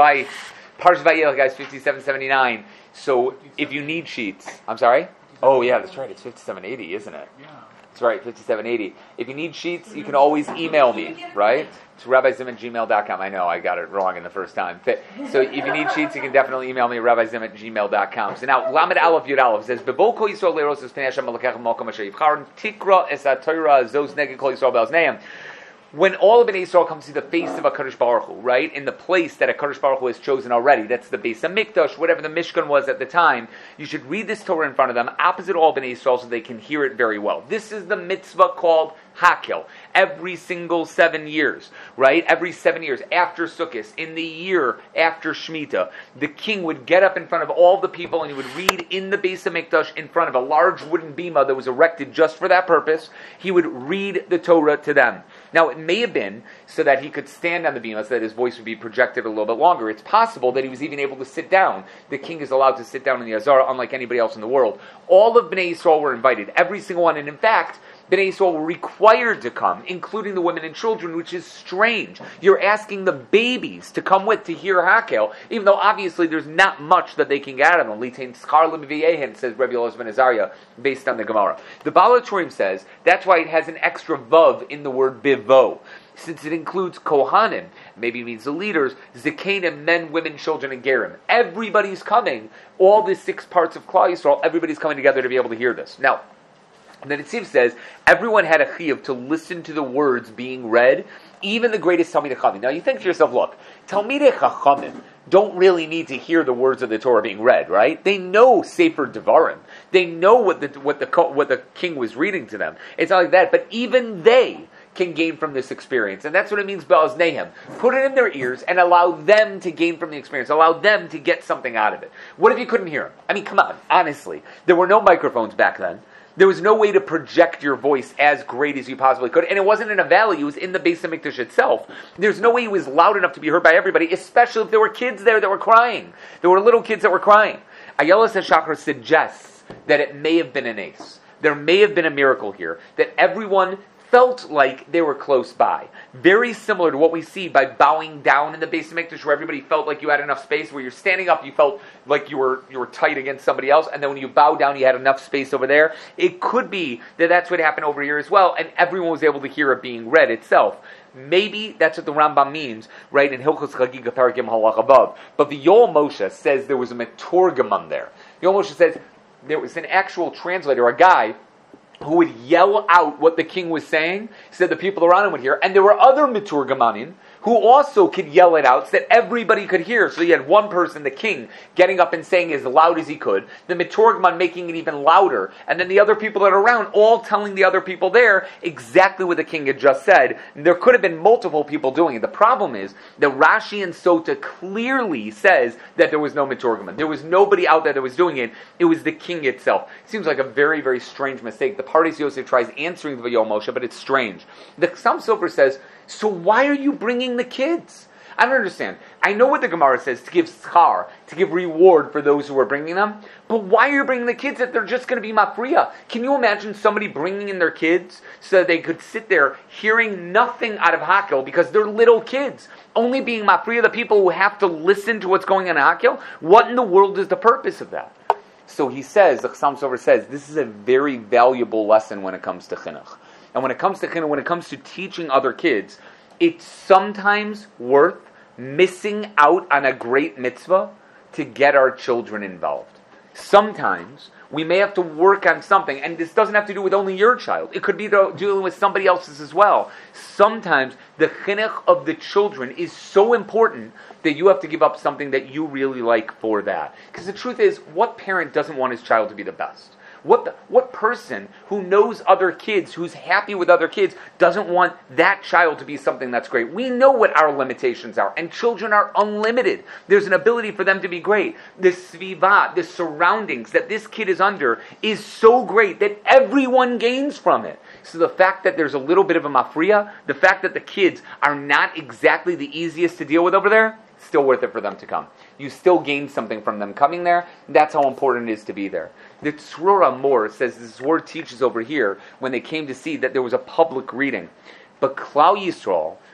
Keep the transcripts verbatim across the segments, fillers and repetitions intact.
why Parshas Vayelech, guys, fifty-seven seventy-nine. So if you need sheets, I'm sorry? Oh, yeah, that's right. It's fifty-seven eighty, isn't it? Yeah. That's right, fifty-seven eighty. If you need sheets, you can always email me, right? To rabbizim at gmail dot com. I know, I got it wrong in the first time. So if you need sheets, you can definitely email me at rabbizim at gmail dot com. So now, Lamed Aleph Yud Aleph says, B'bo kol Yisrael le'ros es pnei Hashem malakechem malkom asher yivcharon tikra es ha-Torah zos neged kol Yisrael be'ozneim. When all of Bnei Yisrael comes to the face of a Kadosh Baruch Hu, right, in the place that a Kadosh Baruch Hu has chosen already, that's the Beis HaMikdash, whatever the Mishkan was at the time, you should read this Torah in front of them, opposite all Bnei Yisrael, so they can hear it very well. This is the mitzvah called Hakel. Every single seven years, right, every seven years, after Sukkot, in the year after Shemitah, the king would get up in front of all the people and he would read in the Beis HaMikdash in front of a large wooden bima that was erected just for that purpose. He would read the Torah to them. Now, it may have been so that he could stand on the bima, so that his voice would be projected a little bit longer. It's possible that he was even able to sit down. The king is allowed to sit down in the Azara, unlike anybody else in the world. All of Bnei Yisrael were invited, every single one. And in fact, Bnei Yisrael were required to come, including the women and children, which is strange. You're asking the babies to come with to hear Hakel, even though obviously there's not much that they can get out of them. Litain schar l'miviyehen, says Rebbe Elazar ben Azariah, based on the Gemara. The Baal HaTurim says that's why it has an extra vav in the word bivo, since it includes Kohanim, maybe it means the leaders, Zikanim, men, women, children, and Gerim. Everybody's coming, all the six parts of Klal Yisrael, everybody's coming together to be able to hear this. Now, and then it seems says everyone had a chiyuv to listen to the words being read, even the greatest Talmidei Chachamim. Now you think to yourself, look, Talmidei Chachamim don't really need to hear the words of the Torah being read, right? They know Sefer Devarim. They know what the what the what the king was reading to them. It's not like that, but even they can gain from this experience. And that's what it means, Be'ozneihem. Put it in their ears and allow them to gain from the experience. Allow them to get something out of it. What if you couldn't hear them? I mean, come on, honestly. There were no microphones back then. There was no way to project your voice as great as you possibly could. And it wasn't in a valley, it was in the Beis HaMikdash itself. There's no way it was loud enough to be heard by everybody, especially if there were kids there that were crying. There were little kids that were crying. Ayeles HaShachar suggests that it may have been an ace. There may have been a miracle here, that everyone felt like they were close by. Very similar to what we see by bowing down in the Beis HaMikdash, where everybody felt like you had enough space. Where you're standing up, you felt like you were you were tight against somebody else, and then when you bow down, you had enough space over there. It could be that that's what happened over here as well, and everyone was able to hear it being read itself. Maybe that's what the Rambam means, right, in Hilchos Chagiga Parakim Halach above. But the Yoel Moshe says there was a Meturgamon there. Yoel Moshe says there was an actual translator, a guy who would yell out what the king was saying, so that the people around him would hear. And there were other Meturgamanim who also could yell it out so that everybody could hear. So you had one person, the king, getting up and saying as loud as he could, the Meturgaman making it even louder, and then the other people that are around all telling the other people there exactly what the king had just said. There could have been multiple people doing it. The problem is that Rashi and Sota clearly says that there was no Meturgaman. There was nobody out there that was doing it. It was the king itself. It seems like a very, very strange mistake. The Pardes Yosef tries answering the Yoel Moshe, but it's strange. The Chassam Sofer says, so why are you bringing the kids? I don't understand. I know what the Gemara says, to give schar, to give reward for those who are bringing them, but why are you bringing the kids if they're just going to be mafriya? Can you imagine somebody bringing in their kids so that they could sit there hearing nothing out of Hakel because they're little kids, only being mafriya, the people who have to listen to what's going on in Hakel? What in the world is the purpose of that? So he says, the Chassam Sofer says, this is a very valuable lesson when it comes to chinuch. And when it comes to chinuch, when it comes to teaching other kids, it's sometimes worth missing out on a great mitzvah to get our children involved. Sometimes we may have to work on something, and this doesn't have to do with only your child. It could be dealing with somebody else's as well. Sometimes the chinuch of the children is so important that you have to give up something that you really like for that. Because the truth is, what parent doesn't want his child to be the best? What the, what person who knows other kids, who's happy with other kids, doesn't want that child to be something that's great? We know what our limitations are, and children are unlimited. There's an ability for them to be great. The sviva, the surroundings that this kid is under is so great that everyone gains from it. So the fact that there's a little bit of a mafriya, the fact that the kids are not exactly the easiest to deal with over there, still worth it for them to come. You still gain something from them coming there. That's how important it is to be there. The Tzror Amor says this word teaches over here when they came to see that there was a public reading. But Klal Yisrael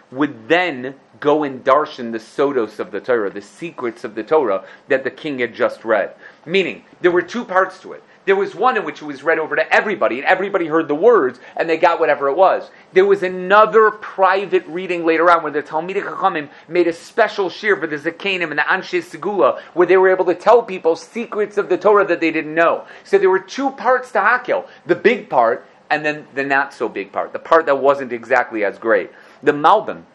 would then go and darshan the sodos of the Torah, the secrets of the Torah that the king had just read. Meaning, there were two parts to it. There was one in which it was read over to everybody, and everybody heard the words, and they got whatever it was. There was another private reading later on where the Talmidei Chachamim made a special shir for the Zakanim and the Anshe Segula, where they were able to tell people secrets of the Torah that they didn't know. So there were two parts to Hakel. The big part, and then the not so big part. The part that wasn't exactly as great. The Malbim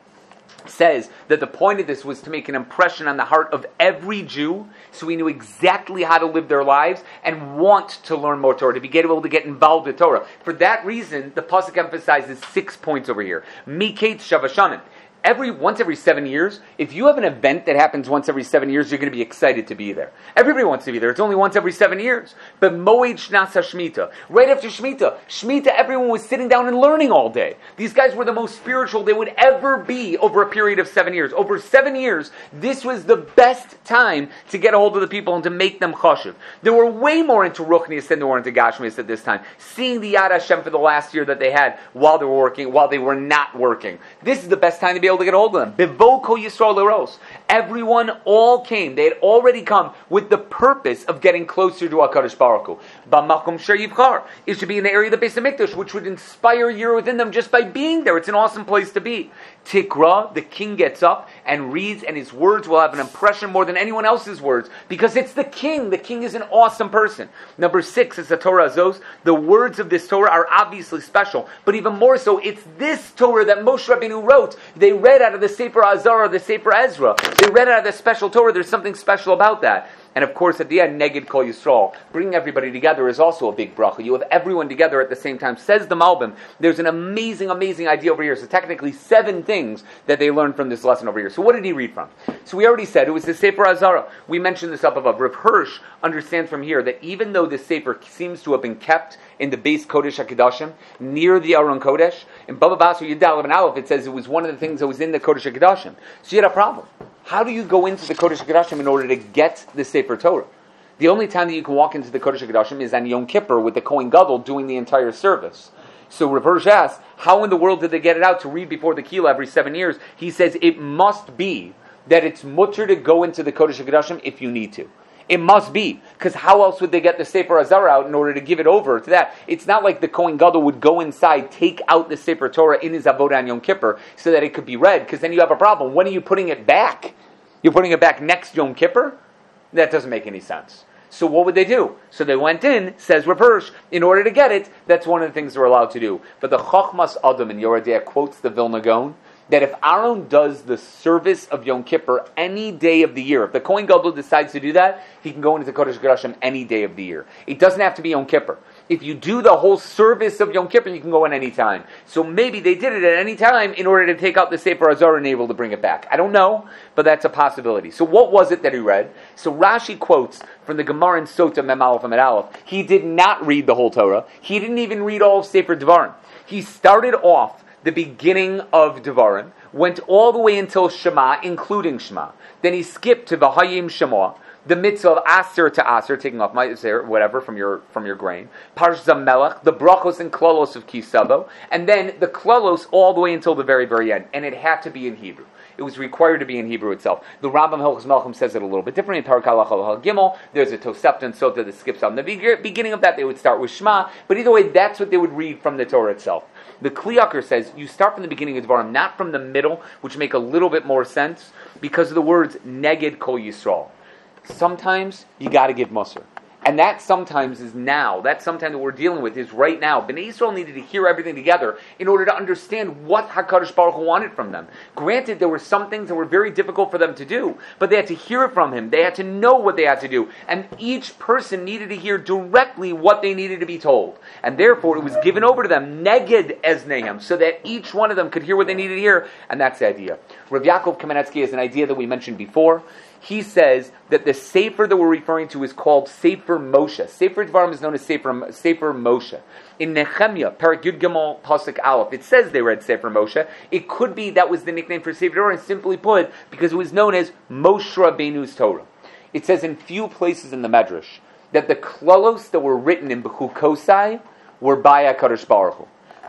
says that the point of this was to make an impression on the heart of every Jew, so we knew exactly how to live their lives and want to learn more Torah, to be able to get involved with Torah. For that reason, the pasuk emphasizes six points over here. Miketz Shavashanim. Every once every seven years, if you have an event that happens once every seven years, you're going to be excited to be there. Everybody wants to be there. It's only once every seven years. But Moed Shnasa Shemitah, right after Shemitah, Shemitah, everyone was sitting down and learning all day. These guys were the most spiritual they would ever be over a period of seven years. Over seven years, this was the best time to get a hold of the people and to make them chashuv. They were way more into Ruchnius than they were into Gashmius at this time. Seeing the Yad Hashem for the last year that they had while they were working, while they were not working. This is the best time to be able to get a hold of them. Bivo Kol Yisrael Leros. Everyone all came. They had already come with the purpose of getting closer to HaKadosh Baruch Hu. B'makom Sher Yivchar. It should be in the area of the Beis HaMikdash, which would inspire year within them just by being there. It's an awesome place to be. Tikra, the king gets up and reads, and his words will have an impression more than anyone else's words, because it's the king. The king is an awesome person. Number six is the Torah Azos. The words of this Torah are obviously special, but even more so, it's this Torah that Moshe Rabbeinu wrote. They read out of the Sefer Azar or the Sefer Ezra. They read out of the special Torah. There's something special about that. And of course, at the end, Neged Kol Yisrael, bringing everybody together is also a big bracha. You have everyone together at the same time. Says the Malbim, there's an amazing, amazing idea over here. So technically, seven things that they learned from this lesson over here. So what did he read from? So we already said it was the Sefer Azara. We mentioned this up above. Rav Hirsch understands from here that even though the Sefer seems to have been kept in the base Kodesh HaKadoshim, near the Aron Kodesh, in Baba Basra Yudal and Aleph, it says it was one of the things that was in the Kodesh HaKadoshim. So you had a problem. How do you go into the Kodesh HaKadoshim in order to get the Sefer Torah? The only time that you can walk into the Kodesh HaKadoshim is on Yom Kippur with the Kohen Gadol doing the entire service. So Rav Hirsch asks, how in the world did they get it out to read before the Kila every seven years? He says it must be that it's mutter to go into the Kodesh HaKadoshim if you need to. It must be, because how else would they get the Sefer Azara out in order to give it over to that? It's not like the Kohen Gadol would go inside, take out the Sefer Torah in his Avodah on Yom Kippur so that it could be read, because then you have a problem. When are you putting it back? You're putting it back next Yom Kippur? That doesn't make any sense. So what would they do? So they went in, says Rav Hirsch, in order to get it, that's one of the things they're allowed to do. But the Chochmas Adam in Yoreh De'ah quotes the Vilna Gaon, that if Aaron does the service of Yom Kippur any day of the year, if the Kohen Gadol decides to do that, he can go into the Kodesh HaKadoshim any day of the year. It doesn't have to be Yom Kippur. If you do the whole service of Yom Kippur, you can go in any time. So maybe they did it at any time in order to take out the Sefer Azar and able to bring it back. I don't know, but that's a possibility. So what was it that he read? So Rashi quotes from the Gemara in Sota Mem Aleph and Aleph. He did not read the whole Torah. He didn't even read all of Sefer Devarim. He started off the beginning of Devarim, went all the way until Shema, including Shema. Then he skipped to V'hayim Shema, the mitzvah of Aser to Aser, taking off my Aser, whatever, from your from your grain. Parsh Zamelech, the brachos and klalos of Kisavo, and then the klalos all the way until the very, very end. And it had to be in Hebrew. It was required to be in Hebrew itself. The Rambam Hilchos Melchim says it a little bit differently. In Parak Halacha Halacha Gimel, there's a Tosefta and Sota that skips on the beginning of that. They would start with Shema, but either way, that's what they would read from the Torah itself. The Kli Yakar says you start from the beginning of Devarim, not from the middle, which make a little bit more sense because of the words Neged Kol Yisrael. Sometimes you got to give Musar. And that sometimes is now. That sometimes that we're dealing with is right now. Bnei Yisrael needed to hear everything together in order to understand what HaKadosh Baruch Hu wanted from them. Granted, there were some things that were very difficult for them to do, but they had to hear it from Him. They had to know what they had to do. And each person needed to hear directly what they needed to be told. And therefore, it was given over to them, Neged Eznehem, so that each one of them could hear what they needed to hear. And that's the idea. Rav Yaakov Kamenetsky has an idea that we mentioned before. He says that the Sefer that we're referring to is called Sefer Moshe. Sefer Devarim is known as Sefer, Sefer Moshe. In Nehemiah, Parak Yud Gimel Pasuk Aleph, it says they read Sefer Moshe. It could be that was the nickname for Sefer Torah, and simply put, because it was known as Moshe Rabbeinu's Torah. It says in few places in the Medrash that the klalos that were written in Bechukosai were by HaKadosh Baruch Hu.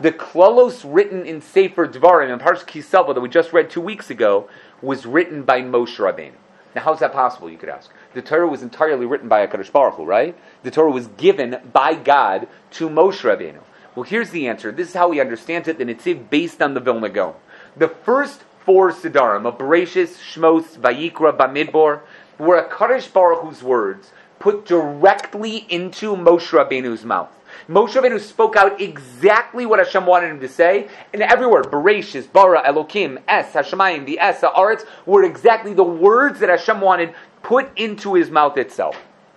The klalos written in Sefer Dvarim, in Parshas Kisava, that we just read two weeks ago, was written by Moshe Rabbeinu. Now, how is that possible, you could ask? The Torah was entirely written by HaKadosh Baruch Hu, right? The Torah was given by God to Moshe Rabbeinu. Well, here's the answer. This is how we understand it, and it's based on the Vilna Gaon. The first four Siddharim, of Bereshis, Shmos, Vayikra, Bamidbar, were HaKadosh Baruch Hu's words put directly into Moshe Rabbeinu's mouth. Moshe Rabbeinu spoke out exactly what Hashem wanted him to say, and every word, Bereshis, Bara, Elokim, Es, Hashemayim, the Es, Haaretz, were exactly the words that Hashem wanted put into his mouth itself.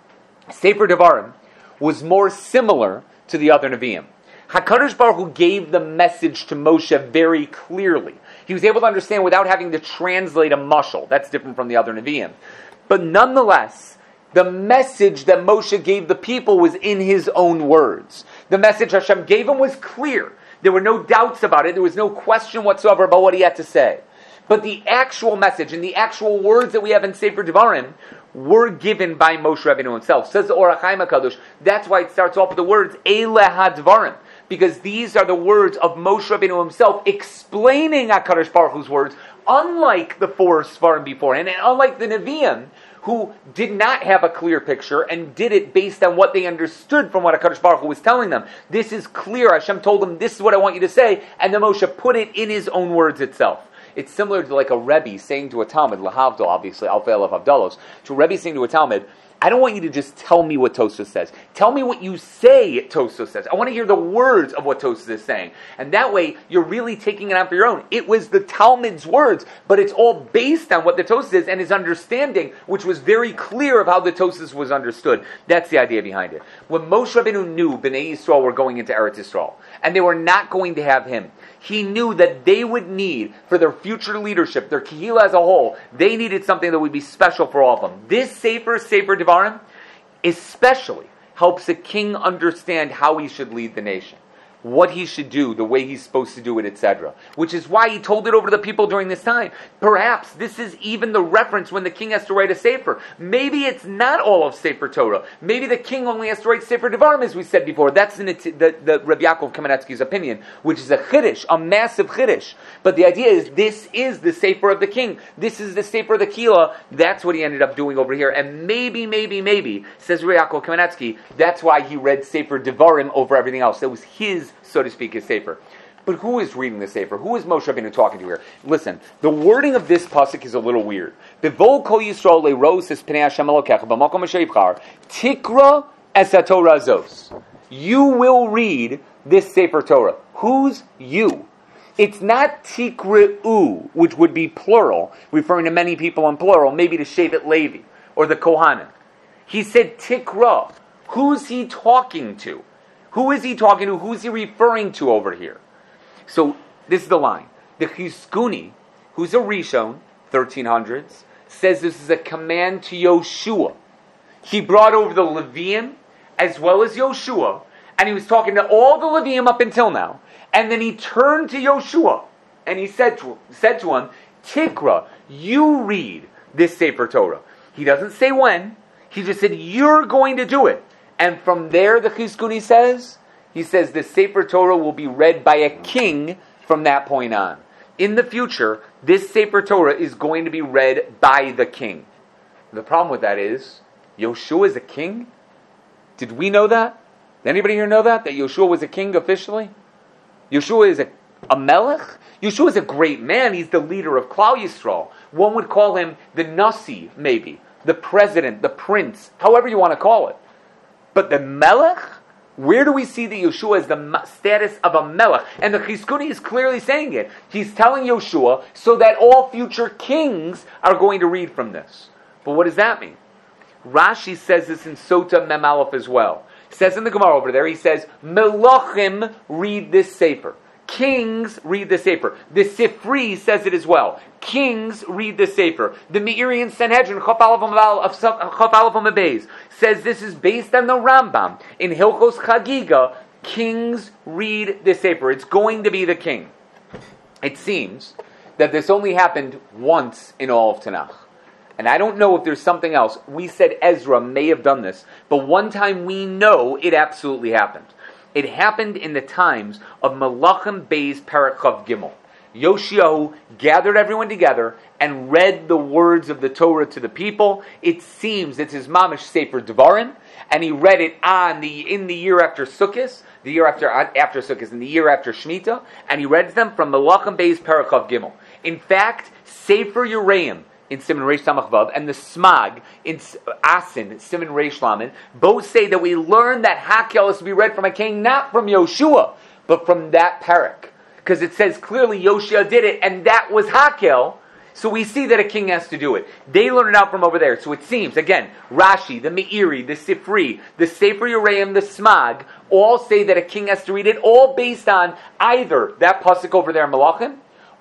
Sefer Devarim was more similar to the other Nevi'im. HaKadosh Baruch Hu gave the message to Moshe very clearly. He was able to understand without having to translate a mashal. That's different from the other Nevi'im. But nonetheless, the message that Moshe gave the people was in his own words. The message Hashem gave him was clear. There were no doubts about it. There was no question whatsoever about what he had to say. But the actual message and the actual words that we have in Sefer Devarim were given by Moshe Rabbeinu himself. Says the Orach Chaim HaKadosh. That's why it starts off with the words, Eile HaDvarim. Because these are the words of Moshe Rabbeinu himself explaining HaKadosh Baruch Hu's words, unlike the four Svarim beforehand, and unlike the Nevi'im, who did not have a clear picture and did it based on what they understood from what HaKadosh Baruch Hu was telling them. This is clear. Hashem told them, this is what I want you to say, and then Moshe put it in his own words itself. It's similar to like a Rebbe saying to a Talmud, Lahavdol, obviously, Alfei Elef Avdalos, to a Rebbe saying to a Talmud, I don't want you to just tell me what Tosfos says. Tell me what you say Tosfos says. I want to hear the words of what Tosfos is saying. And that way, you're really taking it on for your own. It was the Talmud's words, but it's all based on what the Tosfos is and his understanding, which was very clear of how the Tosfos was understood. That's the idea behind it. When Moshe Rabbeinu knew Bnei Yisrael were going into Eretz Yisrael, and they were not going to have him, he knew that they would need, for their future leadership, their Kehillah as a whole, they needed something that would be special for all of them. This Sefer, Sefer Devarim, especially helps a king understand how he should lead the nation, what he should do, the way he's supposed to do it, et cetera. Which is why he told it over to the people during this time. Perhaps this is even the reference when the king has to write a Sefer. Maybe it's not all of Sefer Torah. Maybe the king only has to write Sefer Devarim, as we said before. That's in the, the, the Rabbi Yaakov Kamenetsky's opinion, which is a chiddush, a massive chiddush. But the idea is, this is the Sefer of the king. This is the Sefer of the Kehillah. That's what he ended up doing over here. And maybe, maybe, maybe, says Rabbi Yaakov Kamenetsky, that's why he read Sefer Devarim over everything else. That was his, so to speak, his Sefer. But who is reading the Sefer? Who is Moshe Rabbeinu talking to here? Listen, the wording of this pasuk is a little weird. B'vol kol Yisrael le'ros es pnei Hashem Elokecha b'makom asher yibchar tikra es haTorah zos. You will read this Sefer Torah. Who's you? It's not tikra'u, which would be plural, referring to many people in plural, maybe to Shevet Levi or the Kohanim. He said tikra. Who's he talking to? Who is he talking to? Who's he referring to over here? So, this is the line. The Chizkuni, who's a Rishon, thirteen hundreds, says this is a command to Yoshua. He brought over the Leviim as well as Yoshua, and he was talking to all the Leviim up until now, and then he turned to Yoshua, and he said to, said to him, Tikra, you read this Sefer Torah. He doesn't say when, he just said, you're going to do it. And from there, the Chizkuni says, he says the Sefer Torah will be read by a king from that point on. In the future, this Sefer Torah is going to be read by the king. The problem with that is, Yoshua is a king? Did we know that? Did anybody here know that? That Yoshua was a king officially? Yoshua is a, a melech? Yoshua is a great man. He's the leader of Klal Yisrael. One would call him the Nasi, maybe. The president, the prince, however you want to call it. But the melech? Where do we see that Yoshua has the status of a melech? And the Chizkuni is clearly saying it. He's telling Yoshua so that all future kings are going to read from this. But what does that mean? Rashi says this in Sota Mem Aleph as well. Says in the Gemara over there, he says, Melachim read this Sefer. Kings read the Sefer. The Sifri says it as well. Kings read the Sefer. The Meirian Sanhedrin, Chaf Aleph Beis, says this is based on the Rambam. In Hilchos Chagiga, kings read the Sefer. It's going to be the king. It seems that this only happened once in all of Tanakh. And I don't know if there's something else. We said Ezra may have done this, but one time we know it absolutely happened. It happened in the times of Malachim Beis Perek Chav Gimel. Yoshiyahu gathered everyone together and read the words of the Torah to the people. It seems it's his mamish Sefer Devarim, and he read it on the in the year after Sukkot, the year after after Sukkot, in the year after Shemitah, and he read them from Malachim Beis Perek Chav Gimel. In fact, Sefer Yereim in Siman Reish Samach Vav and the Smag in Asin Siman Reish Lamed both say that we learn that Hakel is to be read from a king, not from Yoshua, but from that parak. Because it says clearly Yoshua did it, and that was Hakel. So we see that a king has to do it. They learn it out from over there. So it seems, again, Rashi, the Meiri, the Sifri, the Sefer Yereim, the Smag, all say that a king has to read it, all based on either that pasuk over there in Malachim,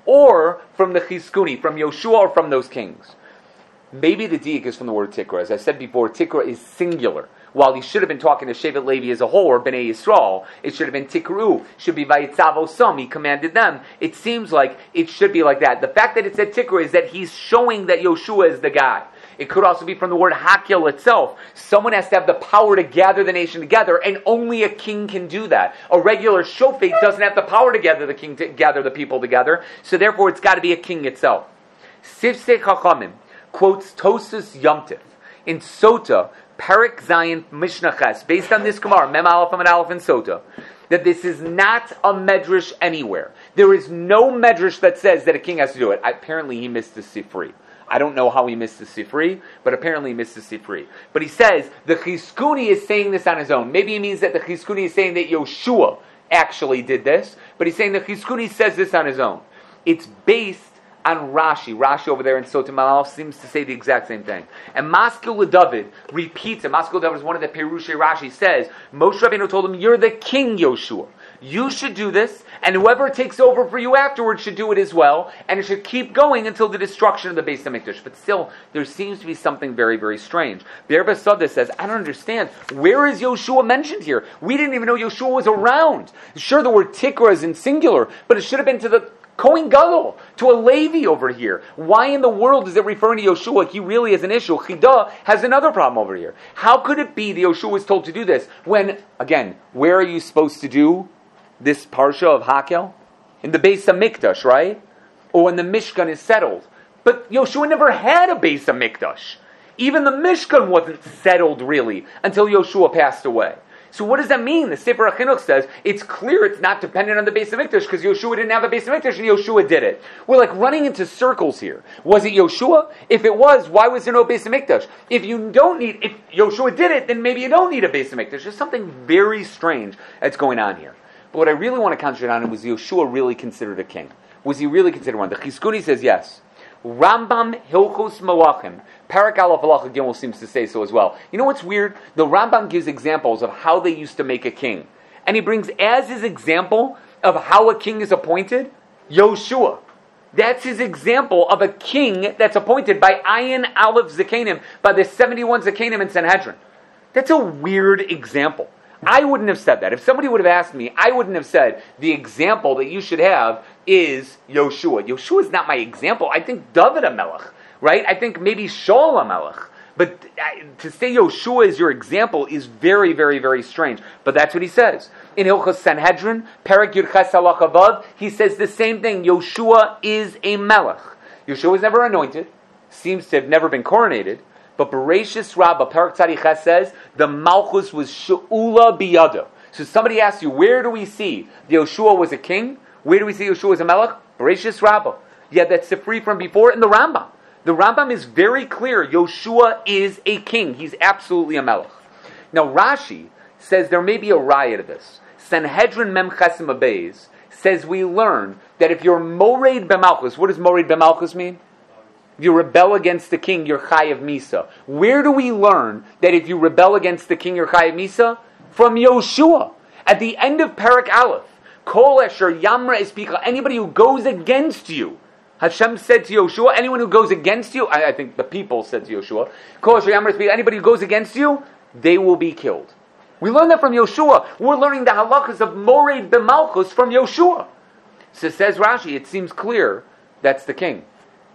or from the Chizkuni, from Yoshua, or from those kings. Maybe the diak is from the word Tikra. As I said before, Tikra is singular. While he should have been talking to Shevet Levi as a whole, or Bnei Yisrael, it should have been Tikru, should be Vayitzav Osam, he commanded them. It seems like it should be like that. The fact that it said Tikra is that he's showing that Yoshua is the guy. It could also be from the word Hakel itself. Someone has to have the power to gather the nation together, and only a king can do that. A regular shofet doesn't have the power to gather the king to gather the people together, so therefore it's got to be a king itself. Sifsei Chachamim quotes Tosas Yomtiv in Sota, Perek Zayin Mishnah Ches, based on this Gemara, Mem Aleph and Aleph and Sota, that this is not a medrash anywhere. There is no medrash that says that a king has to do it. Apparently he missed the Sifri. I don't know how he missed the Sifri, but apparently he missed the Sifri. But he says the Chizkuni is saying this on his own. Maybe he means that the Chizkuni is saying that Yoshua actually did this, but he's saying the Chizkuni says this on his own. It's based on Rashi. Rashi over there in Sota Malach seems to say the exact same thing. And Maskil David repeats it. Maskil David is one of the Perushei Rashi says, Moshe Rabbeinu told him, you're the king, Yoshua. You should do this, and whoever takes over for you afterwards should do it as well, and it should keep going until the destruction of the Beis HaMikdash. But still, there seems to be something very, very strange. Be'er Basada says, I don't understand. Where is Yoshua mentioned here? We didn't even know Yoshua was around. Sure, the word Tikra is in singular, but it should have been to the Kohen Gadol, to a Levi over here. Why in the world is it referring to Yoshua? He really has an issue. Chida has another problem over here. How could it be that Yoshua was told to do this when, again, where are you supposed to do this parsha of Hakel? In the Beis HaMikdash, right? Or when the Mishkan is settled. But Yoshua never had a Beis HaMikdash. Even the Mishkan wasn't settled really until Yoshua passed away. So what does that mean? The Sefer HaChinuch says it's clear it's not dependent on the Beis HaMikdash because Yoshua didn't have a Beis HaMikdash and Yoshua did it. We're like running into circles here. Was it Yoshua? If it was, why was there no Beis HaMikdash? If you don't need, if Yoshua did it, then maybe you don't need a Beis HaMikdash. There's something very strange that's going on here. But what I really want to concentrate on was Yoshua really considered a king? Was he really considered one? The Chizkuni says yes. Rambam Hilchos Malachim, Parak Aleph Halacha Gimel seems to say so as well. You know what's weird? The Rambam gives examples of how they used to make a king. And he brings as his example of how a king is appointed, Yoshua. That's his example of a king that's appointed by Ayin Aleph Zakanim, by the seventy-one Zakanim in Sanhedrin. That's a weird example. I wouldn't have said that. If somebody would have asked me, I wouldn't have said the example that you should have is Yoshua. Yoshua is not my example. I think David HaMelech, right? I think maybe Shaul HaMelech. But to say Yoshua is your example is very, very, very strange. But that's what he says. In Hilchos Sanhedrin, Perek Yud Ches Halacha Vav, he says the same thing. Yoshua is a Melech. Yoshua was never anointed, seems to have never been coronated. But Bereshis Rabbah, Perek Tzadi Ches says, the Malchus was She'ula Biyado. So somebody asks you, where do we see Yoshua was a king? Where do we see Yoshua was a Melech? Bereshis Rabbah. Yeah, that's Sifri from before in the Rambam. The Rambam is very clear. Yoshua is a king. He's absolutely a Melech. Now Rashi says there may be a riot of this. Sanhedrin Mem Chesim Abeis says we learn that if you're Mored B'Malchus, what does Mored B'Malchus mean? If you rebel against the king, you're Chayav Misa. Where do we learn that if you rebel against the king, you're Chayav Misa? From Yoshua. At the end of Parak Aleph, Kol Esher Yamra Espika, anybody who goes against you, Hashem said to Yoshua, anyone who goes against you, I, I think the people said to Yoshua, Kol Esher Yamra Espika, anybody who goes against you, they will be killed. We learn that from Yoshua. We're learning the halachas of Mored B'Malchus from Yoshua. So says Rashi, it seems clear that's the king.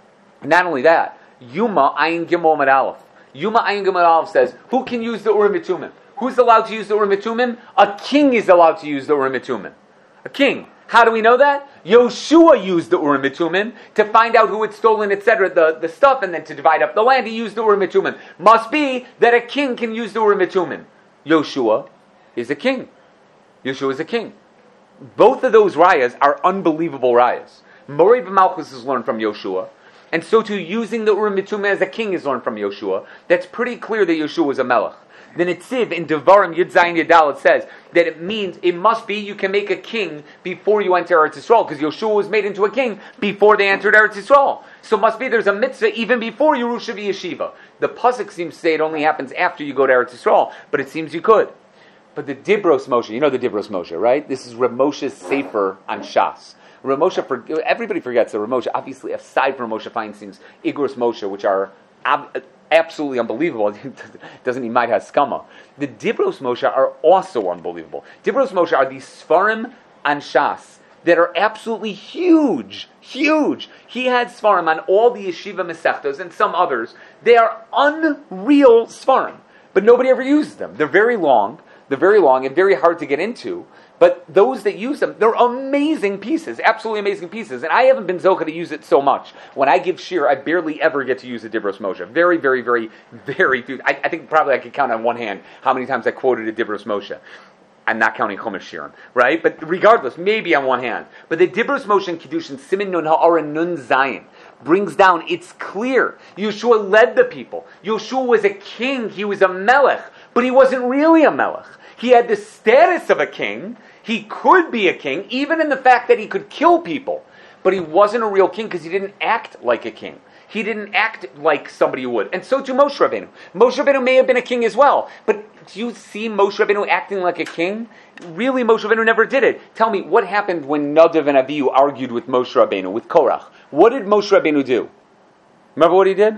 Not only that, Yuma Ayin Gimel Amud Aleph. Yuma Ayin Gimel Aleph says, who can use the Urim V'Tumim? Who's allowed to use the Urim Tumim? A king is allowed to use the Urim Tumim. A king. How do we know that? Yoshua used the Urim Tumim to find out who had stolen, et cetera, the, the stuff, and then to divide up the land. He used the Urim Tumim. Must be that a king can use the Urim Tumim. Yoshua is a king. Yoshua is a king. Both of those rayas are unbelievable rayas. Moreh b'Malchus is learned from Yoshua, and so too using the Urim Tumim as a king is learned from Yoshua. That's pretty clear that Yoshua was a melech. The Netziv in Devarim Yud Zayin Yadal, it says that it means, it must be you can make a king before you enter Eretz Yisrael, because Yoshua was made into a king before they entered Eretz Yisrael. So it must be there's a mitzvah even before Yerusha v'Yeshiva. The Pasuk seems to say it only happens after you go to Eretz Yisrael, but it seems you could. But the Dibros Moshe, you know the Dibros Moshe, right? This is Reb Moshe's Sefer on Shas. Reb Moshe, for, everybody forgets that Reb Moshe, obviously aside from Moshe Feinstein's Igros Moshe, which are ab- absolutely unbelievable, doesn't he might have skama. The Dibros Moshe are also unbelievable. Dibros Moshe are these Sfarim on Shas that are absolutely huge, huge. He had Sfarim on all the Yeshiva Masechtos and some others. They are unreal Sfarim, but nobody ever uses them. They're very long. They're very long and very hard to get into, but those that use them, they're amazing pieces, absolutely amazing pieces. And I haven't been zocheh to use it so much. When I give shir, I barely ever get to use the Dibros Moshe. Very, very, very, very few. I, I think probably I could count on one hand how many times I quoted a Dibros Moshe. I'm not counting Chumash Shirim, right? But regardless, maybe on one hand. But the Dibros Moshe in Kiddushin, Simin Nun Ha'ara Nun Zayin, brings down, it's clear. Yeshua led the people. Yeshua was a king, he was a melech, but he wasn't really a melech. He had the status of a king. He could be a king, even in the fact that he could kill people. But he wasn't a real king because he didn't act like a king. He didn't act like somebody would. And so too Moshe Rabbeinu. Moshe Rabbeinu may have been a king as well. But do you see Moshe Rabbeinu acting like a king? Really, Moshe Rabbeinu never did it. Tell me, what happened when Nadav and Avihu argued with Moshe Rabbeinu, with Korach? What did Moshe Rabbeinu do? Remember what he did?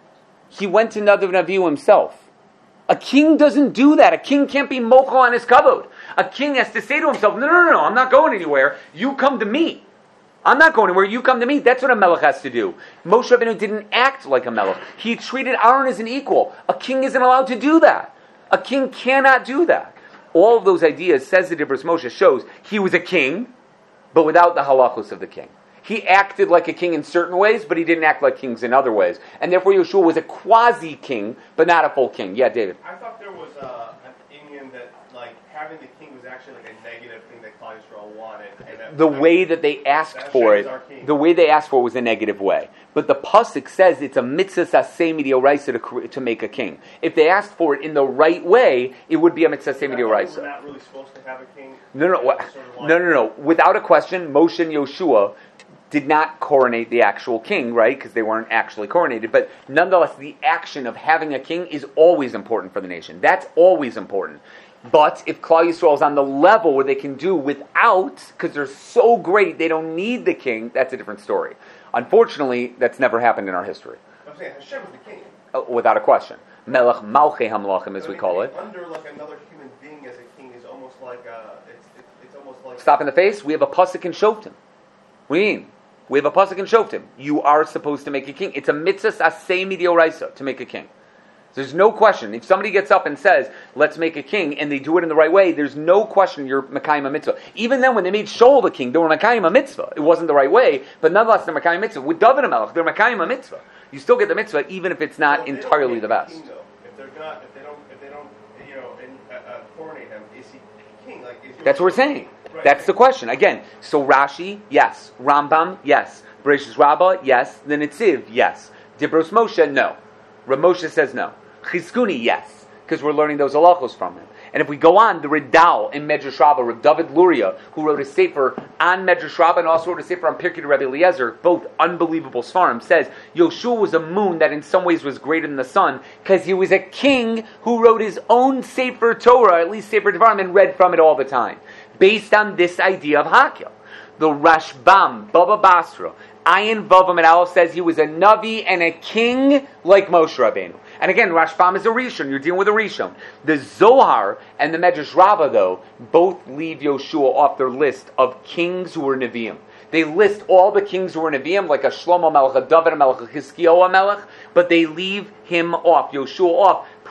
He went to Nadav and Avihu himself. A king doesn't do that. A king can't be mochel on his kavod. A king has to say to himself, no, no, no, no, I'm not going anywhere. You come to me. I'm not going anywhere. You come to me. That's what a melech has to do. Moshe Rabbeinu didn't act like a melech. He treated Aaron as an equal. A king isn't allowed to do that. A king cannot do that. All of those ideas, says the Dibros Moshe, shows he was a king, but without the halachos of the king. He acted like a king in certain ways, but he didn't act like kings in other ways. And therefore Yeshua was a quasi-king, but not a full king. Yeah, David? I thought there was uh, an Indian that, like, having the king was actually like a negative thing that Klal Yisrael wanted. And that, the way that they asked for it, the way they asked for it was a negative way. But the Pasuk says it's a mitzvah saseh midioraisa to, to make a king. If they asked for it in the right way, it would be a mitzvah saseh midioraisa. We're not really supposed to have a king? No, no, no. Sort of no, no, no. Without a question, Moshe and Yoshua did not coronate the actual king, right? Because they weren't actually coronated. But nonetheless, the action of having a king is always important for the nation. That's always important. But if Klal Yisrael is on the level where they can do without, because they're so great, they don't need the king, that's a different story. Unfortunately, that's never happened in our history. I'm saying Hashem is the king. Uh, without a question. Melech Malchei HaMelachim, as we call it. Under like another human being as a king is almost like a, it's, it's, it's almost like... Stop in the face, we have a pasuk in Shoftim. What do you mean? We have a pasuk in Shoftim. You are supposed to make a king. It's a mitzvah saseh midioraisa to make a king. There's no question. If somebody gets up and says, let's make a king, and they do it in the right way, there's no question you're Mekayim a mitzvah. Even then, when they made Shaul the king, they were Mekayim a mitzvah. It wasn't the right way, but nonetheless, they're Mekayim a mitzvah. With David HaMelech, they're Mekayim a mitzvah. You still get the mitzvah, even if it's not well, entirely the best. King, if they're not, if they don't, if they don't, you know, and, uh, uh, coronate him, is he king? Like, is That's what we're saying. Right. That's the question. Again, so Rashi, yes. Rambam, yes. Bereshis Rabbah, yes. The Netziv, yes. Dibros Moshe, no. Rav Moshe says no. Chizkuni, yes, because we're learning those halachos from him. And if we go on, the Ridal in Medrash Rabbah, Rav David Luria, who wrote a sefer on Medrash Rabbah and also wrote a sefer on Pirkei Rabbi Eliezer, both unbelievable svarim, says Yoshua was a moon that in some ways was greater than the sun because he was a king who wrote his own sefer Torah, at least sefer Devarim, and read from it all the time, based on this idea of Hakel. The Rashbam, Baba Basra, Ayin Vavam and Aleph says he was a Navi and a king like Moshe Rabbeinu. And again, Rashbam is a Rishon. You're dealing with a Rishon. The Zohar and the Medrash Rabbah, though, both leave Yoshua off their list of kings who were Nevi'im. They list all the kings who were Nevi'im, like a Shlomo Melech, a David Melech, a Chizkiyahu Melech, but they leave him off, Yoshua off,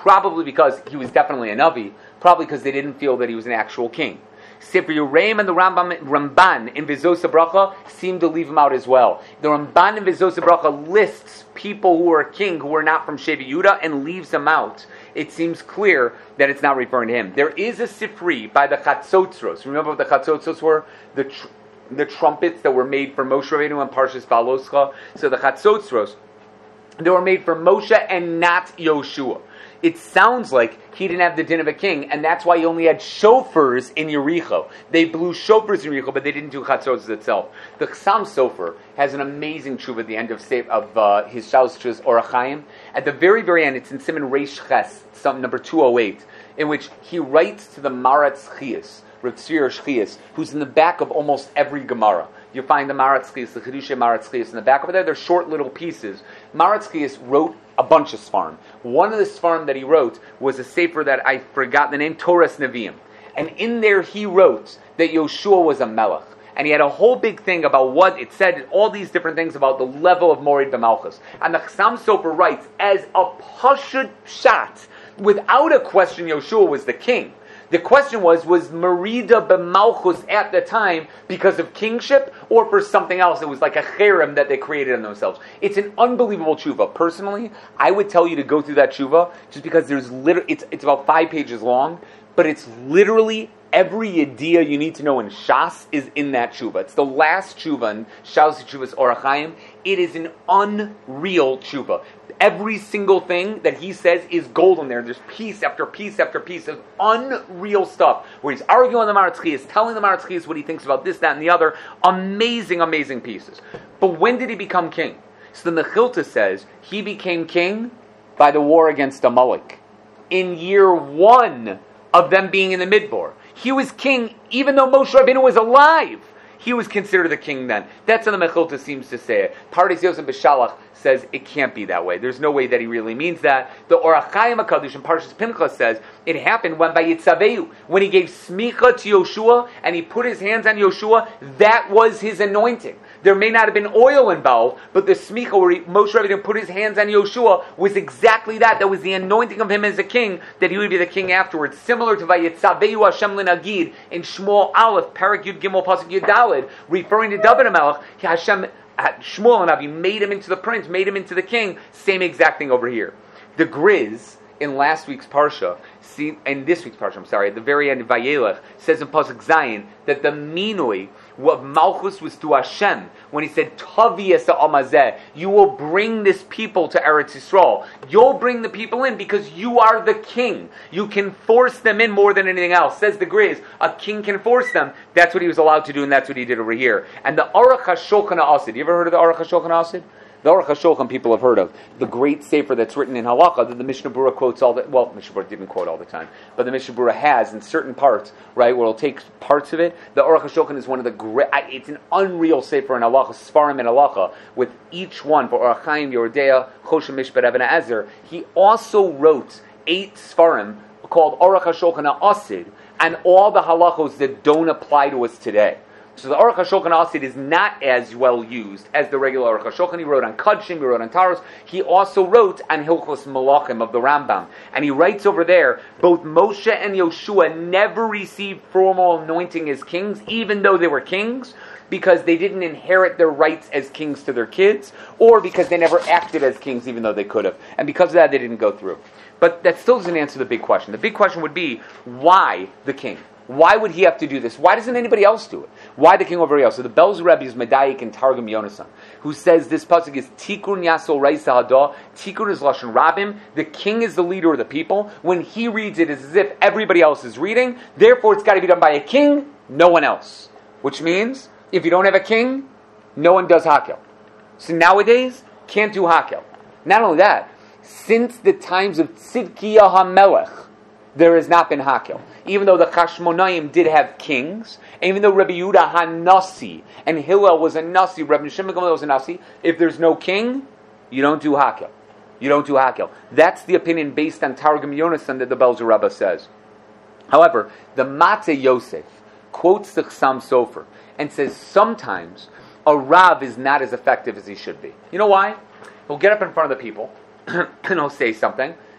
probably because he was definitely a Navi, probably because they didn't feel that he was an actual king. Sefer Yereim and the Rambam, Ramban in Vizosa Bracha seem to leave him out as well. The Ramban in Vizosa Bracha lists people who are king who are not from Shevi Yehuda and leaves them out. It seems clear that it's not referring to him. There is a Sifri by the Chatzotzros. Remember what the Chatzotzros were? The tr- the trumpets that were made for Moshe Rabbeinu and Parshas Baloscha. So the Chatzotzros, they were made for Moshe and not Yoshua. It sounds like he didn't have the din of a king, and that's why he only had shofars in Yericho. They blew shofars in Yericho, but they didn't do Chatzotzros itself. The Chassam Sofer has an amazing tshuva at the end of of uh, his Shalos Tshuvos Orach Chaim. At the very, very end, it's in Siman Reish Ches, some number two oh eight, in which he writes to the Maratz Chias, Rav Tzvi Shchias, who's in the back of almost every Gemara. You find the Maratz Chias, the Chidushay Maratz Chias in the back over there. They're short little pieces. Maratz Chias wrote a bunch of Sfarim. One of the Sfarim that he wrote was a sefer that I forgot the name, Toras Nevi'im. And in there he wrote that Yoshua was a melech. And he had a whole big thing about what it said, all these different things about the level of Morid B'Malchus. And the Chassam Sofer writes, as a pashut pshat, without a question, Yoshua was the king. The question was, was Merida b'Malchus at the time because of kingship or for something else? It was like a cherem that they created on themselves. It's an unbelievable tshuva. Personally, I would tell you to go through that tshuva just because there's literally, it's, it's about five pages long, but it's literally every idea you need to know in Shas is in that tshuva. It's the last tshuva in Shalos Tshuvos Orach Chaim. It is an unreal tshuva. Every single thing that he says is gold in there. There's piece after piece after piece of unreal stuff where he's arguing the Maratz Chias, telling the Maratz Chias what he thinks about this, that, and the other. Amazing, amazing pieces. But when did he become king? So the Mechilta says he became king by the war against Amalek. In year one of them being in the Midbar. He was king even though Moshe Rabbeinu was alive. He was considered a king then. That's how the Mechilta seems to say it. Pardes Yosef B'Shalach says it can't be that way. There's no way that he really means that. The Orach Chaim HaKadosh in Parshas Pinchas says it happened when by Yitzaveu, when he gave smicha to Yoshua and he put his hands on Yoshua, that was his anointing. There may not have been oil involved, but the smicha where he, Moshe Rabbeinu put his hands on Yoshua was exactly that. That was the anointing of him as a king, that he would be the king afterwards. Similar to Vayitzaveu Hashem L'Nagid in Shmuel Aleph, Parak Yud Gimel Pasuk Yud Daled, referring to David HaMelech, Hashem Shmuel Hanavi made him into the prince, made him into the king. Same exact thing over here. The Griz in last week's parsha, see, in this week's parsha, I'm sorry, at the very end of Vayelech, says in Pasuk Zayin that the minui of Malchus was to Hashem when he said, Tavi es ha'amazeh, you will bring this people to Eretz Yisrael. You'll bring the people in because you are the king. You can force them in more than anything else. Says the Griz, a king can force them. That's what he was allowed to do, and that's what he did over here. And the Aruch HaShulchan Asid, you ever heard of the Aruch HaShulchan Asid? The Aruch HaShulchan people have heard of. The great sefer that's written in Halacha that the Mishnah Berurah quotes all the, well, Mishnah Berurah didn't quote all the time, but the Mishnah Berurah has in certain parts, right, where it'll take parts of it. The Aruch HaShulchan is one of the great, it's an unreal sefer in Halacha, Sfarim in Halacha, with each one, for Orach Chaim, Yerodea, Choshen Mishpat, Even HaEzer. He also wrote eight Sfarim called Aruch HaShulchan Asid, and all the halachos that don't apply to us today. So the Aruch HaShulchan Asid is not as well used as the regular Aruch HaShulchan. He wrote on Kodshim, he wrote on Taros. He also wrote on Hilchos Malachim of the Rambam. And he writes over there, both Moshe and Yoshua never received formal anointing as kings, even though they were kings, because they didn't inherit their rights as kings to their kids, or because they never acted as kings even though they could have. And because of that, they didn't go through. But that still doesn't answer the big question. The big question would be, why the king? Why would he have to do this? Why doesn't anybody else do it? Why the king over else? So the Belz Rebbe is Medayik and Targum Yonasan, who says this pasuk is Tikkun Yasol Reisa Hadah. Tikkun is Lashon Rabim. The king is the leader of the people. When he reads it, it's as if everybody else is reading. Therefore, it's got to be done by a king, no one else. Which means, if you don't have a king, no one does Hakel. So nowadays, can't do Hakel. Not only that, since the times of Tzidkiah HaMelech, there has not been Hakel. Even though the Chashmonaim did have kings, and even though Rabbi Yehuda HaNasi and Hillel was a Nasi, Rabbi Shimon Gamliel was a Nasi, if there's no king, you don't do Hakel. You don't do Hakel. That's the opinion based on Targum Yonasan that the Belzer Rebbe says. However, the Mateh Yosef quotes the Chassam Sofer and says sometimes a Rav is not as effective as he should be. You know why? He'll get up in front of the people and he'll say something,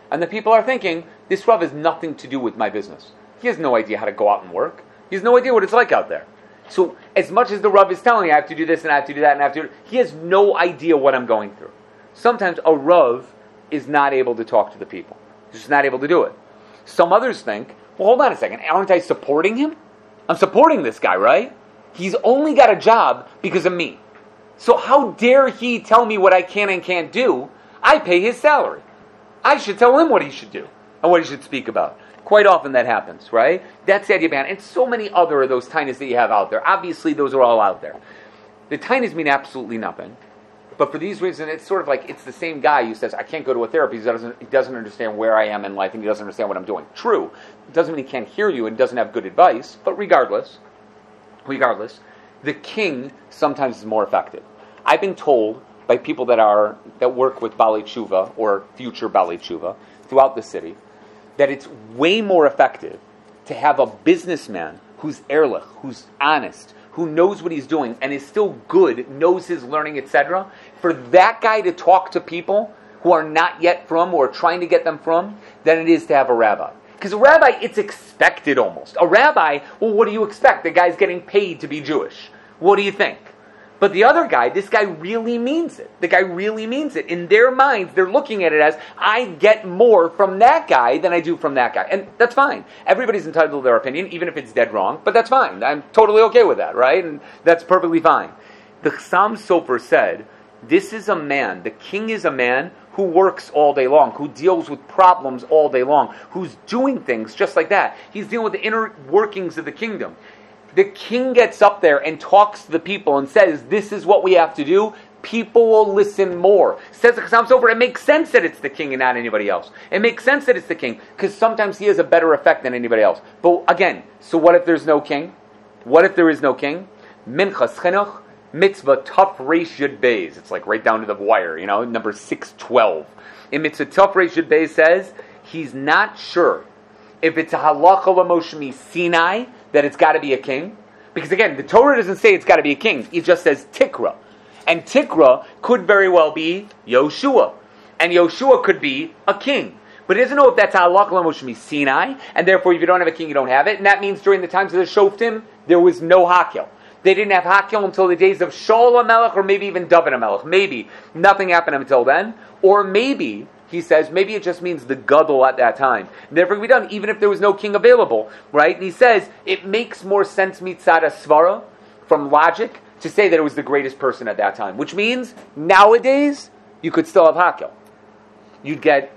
And the people are thinking, this Rav has nothing to do with my business. He has no idea how to go out and work. He has no idea what it's like out there. So as much as the Rav is telling me I have to do this and I have to do that and I have to do it, he has no idea what I'm going through. Sometimes a Rav is not able to talk to the people. He's just not able to do it. Some others think, well, hold on a second, aren't I supporting him? I'm supporting this guy, right? He's only got a job because of me. So how dare he tell me what I can and can't do? I pay his salary. I should tell him what he should do and what he should speak about. Quite often that happens, right? That's the idea behind it. And so many other of those tainas that you have out there. Obviously, those are all out there. The tainas mean absolutely nothing. But for these reasons, it's sort of like it's the same guy who says, I can't go to a therapist. He doesn't, he doesn't understand where I am in life and he doesn't understand what I'm doing. True. It doesn't mean he can't hear you and doesn't have good advice. But regardless, regardless, the king sometimes is more effective. I've been told by people that are that work with Balei Tshuva or future Balei Tshuva throughout the city that it's way more effective to have a businessman who's ehrlich, who's honest, who knows what he's doing and is still good, knows his learning, et cetera, for that guy to talk to people who are not yet from or trying to get them from, than it is to have a rabbi. Because a rabbi, it's expected almost. A rabbi, well, what do you expect? The guy's getting paid to be Jewish. What do you think? But the other guy, this guy really means it. The guy really means it. In their minds, they're looking at it as, I get more from that guy than I do from that guy. And that's fine. Everybody's entitled to their opinion, even if it's dead wrong. But that's fine. I'm totally okay with that, right? And that's perfectly fine. The Chassam Sofer said, this is a man, the king is a man who works all day long, who deals with problems all day long, who's doing things just like that. He's dealing with the inner workings of the kingdom. The king gets up there and talks to the people and says, this is what we have to do, people will listen more. Says the Chassam Sofer, it makes sense that it's the king and not anybody else. It makes sense that it's the king, because sometimes he has a better effect than anybody else. But again, so what if there's no king? What if there is no king? Minchas Chinuch, mitzvah Taf Reish Yud Beis. It's like right down to the wire, you know, number six twelve. In mitzvah Taf Reish Yud Beis says, he's not sure if it's a halacha l'Moshe Sinai, that it's got to be a king. Because again, the Torah doesn't say it's got to be a king. It just says Tikra. And Tikra could very well be Yoshua. And Yoshua could be a king. But it doesn't know if that's halakha l'Moshe Sinai, and therefore if you don't have a king, you don't have it. And that means during the times of the Shoftim, there was no Hakel. They didn't have Hakel until the days of Shaul HaMelech, or maybe even David HaMelech. Maybe. Nothing happened until then. Or maybe, he says, maybe it just means the Gadol at that time. And therefore it could be done, even if there was no king available. Right? And he says, it makes more sense mitzad svara, from logic, to say that it was the greatest person at that time. Which means, nowadays, you could still have Hakel. You'd get,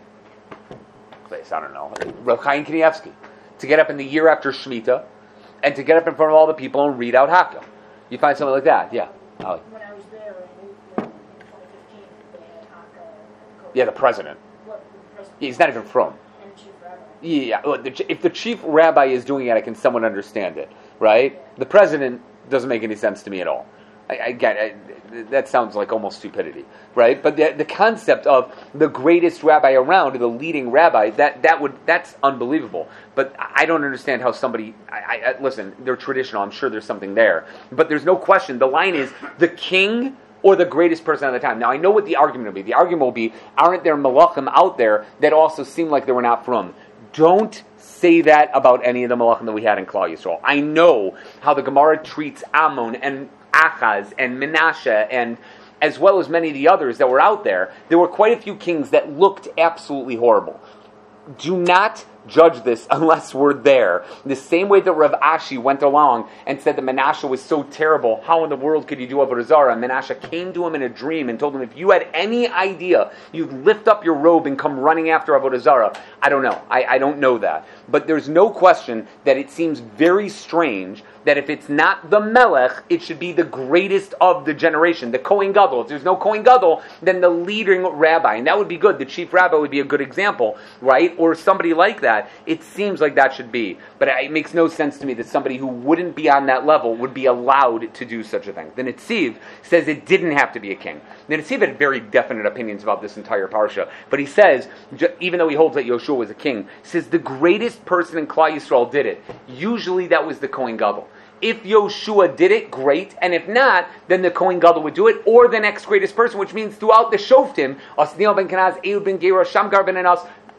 I don't know, Rav Chaim Kanievsky, to get up in the year after Shemitah, and to get up in front of all the people and read out Hakel. You find something like that, yeah. Ali. When I was there in twenty fifteen, they had Hakel. Yeah, the president. What, the president? Yeah, he's not even from. And chief rabbi. Yeah, look, the, if the chief rabbi is doing it, I can somewhat understand it, right? Yeah. The president doesn't make any sense to me at all. I, I get it. That sounds like almost stupidity, right? But the, the concept of the greatest rabbi around, the leading rabbi, that, that would that's unbelievable. But I don't understand how somebody. I, I, listen, they're traditional. I'm sure there's something there, but there's no question. The line is the king or the greatest person at the time. Now I know what the argument will be. The argument will be: aren't there malachim out there that also seem like they were not from? Don't say that about any of the malachim that we had in Klal Yisrael. I know how the Gemara treats Ammon and Achaz and Menashe, and as well as many of the others that were out there. There were quite a few kings that looked absolutely horrible. Do not judge this unless we're there. The same way that Rav Ashi went along and said that Menashe was so terrible, how in the world could you do Avodah Zarah? And Menashe came to him in a dream and told him, if you had any idea, you'd lift up your robe and come running after Avodah Zarah. I don't know. I, I don't know that. But there's no question that it seems very strange that if it's not the Melech, it should be the greatest of the generation, the Kohen Gadol. If there's no Kohen Gadol, then the leading rabbi, and that would be good. The chief rabbi would be a good example, right? Or somebody like that. It seems like that should be. But it makes no sense to me that somebody who wouldn't be on that level would be allowed to do such a thing. The Netziv says it didn't have to be a king. The Netziv had very definite opinions about this entire parsha. But he says, even though he holds that Yoshua was a king, he says the greatest person in Klal Yisrael did it. Usually that was the Kohen Gadol. If Yoshua did it, great. And if not, then the Kohen Gadol would do it, or the next greatest person, which means throughout the Shoftim, Osniel ben Kenaz, Ehud ben Gera, Shamgar ben Anas,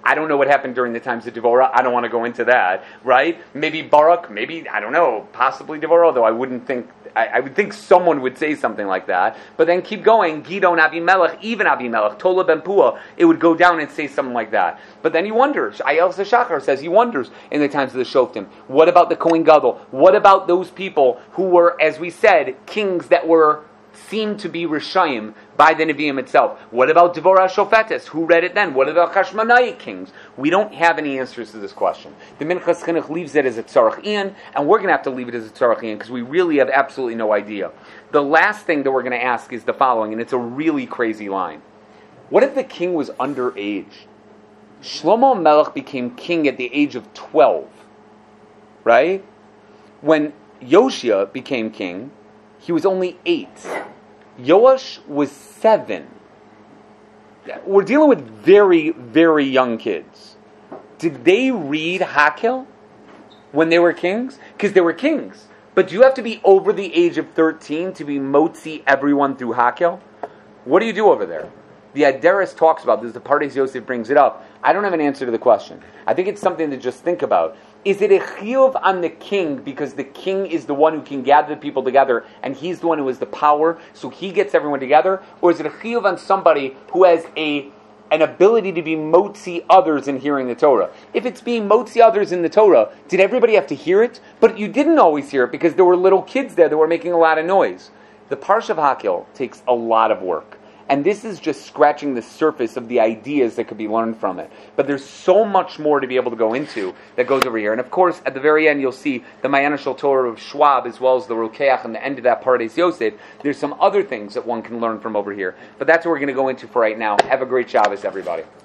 I don't know what happened during the times of Devorah. I don't want to go into that, right? Maybe Barak, maybe, I don't know, possibly Devorah, although I wouldn't think, I, I would think someone would say something like that. But then keep going, Gidon, Abimelech, even Abimelech, Tola ben Pua, it would go down and say something like that. But then he wonders, Ayel Shachar says he wonders in the times of the Shoftim. What about the Kohen Gadol? What about those people who were, as we said, kings that were seemed to be Rishayim by the Nevi'im itself? What about Devorah Shofetes? Who read it then? What about Hashmonaic kings? We don't have any answers to this question. The Minchas Chinuch leaves it as a Tzarech Ian, and we're going to have to leave it as a Tzarech Ian because we really have absolutely no idea. The last thing that we're going to ask is the following, and it's a really crazy line. What if the king was underage? Shlomo Melech became king at the age of twelve, right? When Yoshia became king, he was only eight. Yoash was seven. We're dealing with very, very young kids. Did they read Hakel when they were kings? Because they were kings. But do you have to be over the age of thirteen to be motzi everyone through Hakel? What do you do over there? The Aderes talks about this. The Pardes Yosef brings it up. I don't have an answer to the question. I think it's something to just think about. Is it a chiyuv on the king because the king is the one who can gather the people together and he's the one who has the power, so he gets everyone together? Or is it a chiyuv on somebody who has a an ability to be motzi others in hearing the Torah? If it's being motzi others in the Torah, did everybody have to hear it? But you didn't always hear it because there were little kids there that were making a lot of noise. The Parsha of Hakel takes a lot of work. And this is just scratching the surface of the ideas that could be learned from it. But there's so much more to be able to go into that goes over here. And of course, at the very end, you'll see the Ma'ayan Shel Torah of Schwab, as well as the Rokeach, and the end of that Pardes Yosef. There's some other things that one can learn from over here. But that's what we're going to go into for right now. Have a great Shabbos, everybody.